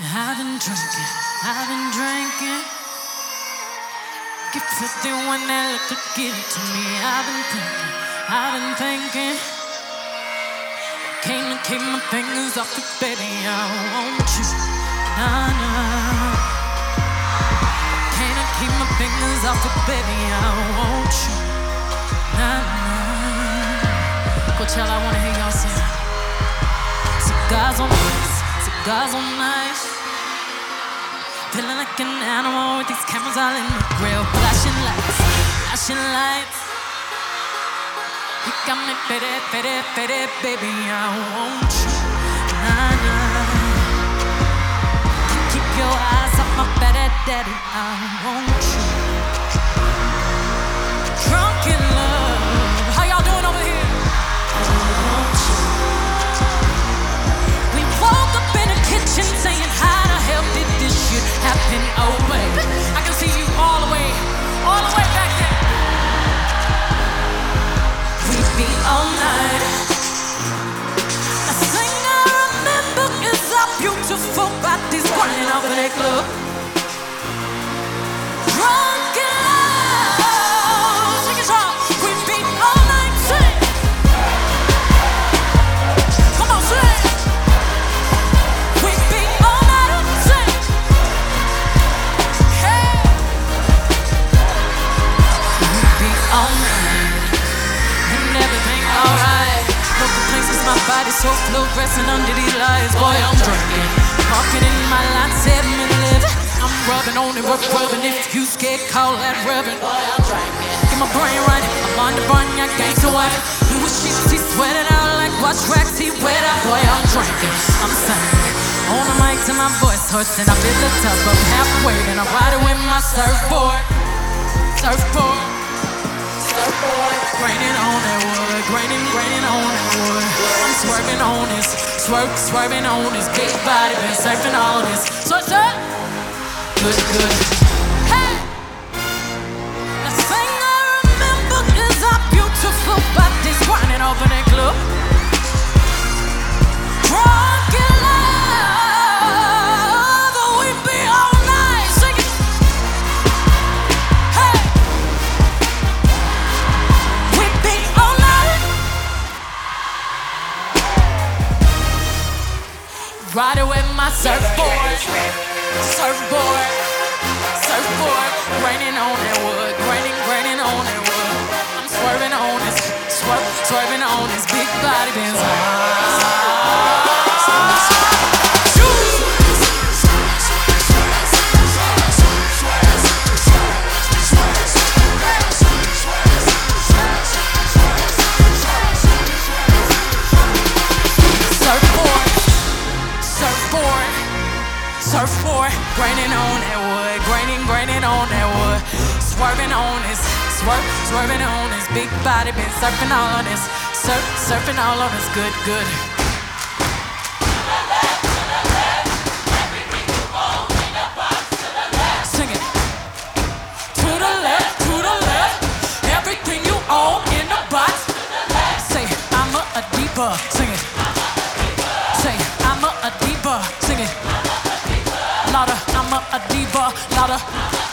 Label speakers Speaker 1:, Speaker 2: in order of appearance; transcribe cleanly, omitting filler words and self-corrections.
Speaker 1: I've been drinking, I've been drinking. Get filthy when that liquor get to me. I've been thinking. Can't keep my fingers off it, baby. I want you, nah, nah. Can't keep my fingers off it, baby. I want you, nah, nah. Coachella, I wanna hear y'all sing. Cigars on ice, cigars on ice. Feeling like an animal with these cameras all in the grill. Flashing lights, flashing lights. You got me pity, pity, pity, baby, I want you, nah, nah. Keep your eyes off my better daddy, I want you. Drunk in love, how y'all doing over here? I want you. We woke up in the kitchen saying, how the hell did this shit happen? Oh baby, I can see you all the way back there. We be all night. The thing I remember is our beautiful bodies running over the club. Drunk in love, sing it all. We be all night, sing. Come on, sing. We be all night, sing. Hey. We be all night and everything alright. No complaints 'cause my body's so fluorescent under these lights. Boy, I'm drinking, parking in my line 7-Eleven. I'm rubbing on it, rubbing. If you scared, call that rubbing. Boy, I'm drinking, get my brain right. I'm on the burn, your gangster wife. New sheets, he sweating out like watch tracks, he wet out. Boy, I'm drinking, I'm singing. On the mic till my voice hurts and I feel the tub up halfway. Then I ride it with my surfboard, surfboard. Graining on that wood, graining on that wood. I'm swerving on this, swerving on this big body, been surfing all this. So it's up, good. Hey, the thing I remember is our beautiful bodies grinding over that club. Drunk in love, we be all night singing. Hey. Riding with my surfboard, raining on that wood, raining on that wood. I'm swerving on this, swerving on this big body Benz. Surfboard, graining on that wood, graining on that wood. Swerving on this, swerving on this big body, been surfing all on this, surfing all on this, good. Sing it. To the left, everything you own in the box. Say, I'm a diva, sing it. Say, I'm a diva, sing it. Louder, I'm a diva, louder.